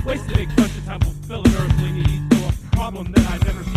Wasted a bunch of time fulfilling earthly needs, though a problem that I've never seen